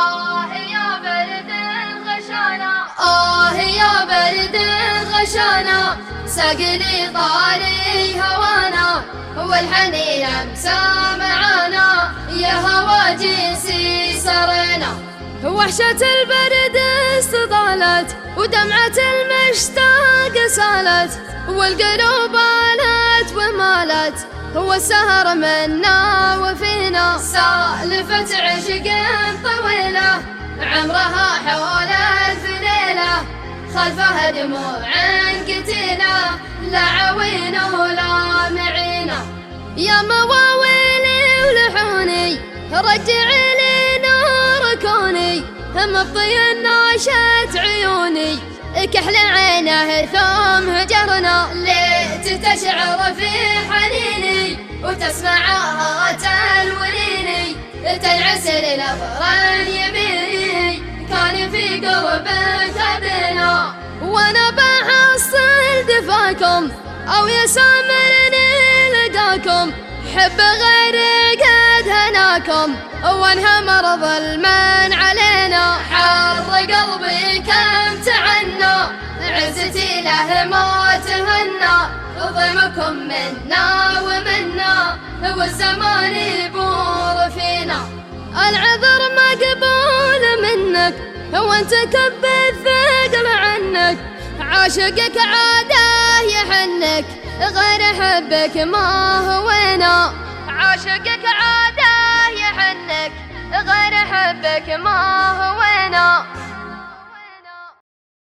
يا برد الغشانا، يا برد الغشانا، سقلي طاري هوانا والحنين امسى معانا، يا هوا جنسي سرنا. وحشة البرد استطالت ودمعة المشتاق سالت، والقلوب آلت ومالت والسهر منا وفينا. سالفة عشق طويلة عمرها حول 1000 ليلة، خلفها دموع قتيلة لا عوين ولا معينة. يا مواويلي ولحوني رجعي لي نور كوني، مبطي ناشت عيوني كحل عينه ثم هجرنا. ليت تشعر في حنيني وتسمعها تلونيني، تنعسر الأبران يبيني كان في قربك أبنا. وانا بحصل دفاكم او يسامرني لقاكم، حب غيري قد هناكم وانهمر ظلما علينا. حر قلبي كم تعنى عزتي له ما تهنى، ظلمكم منا ومنا والزمان يبور فينا. العذر مقبول منك وانت كب الثقل عنك، عاشقك عاده يحنك غير حبك ما هوينا. عاشقك عاده يحنك غير حبك ما هوينا.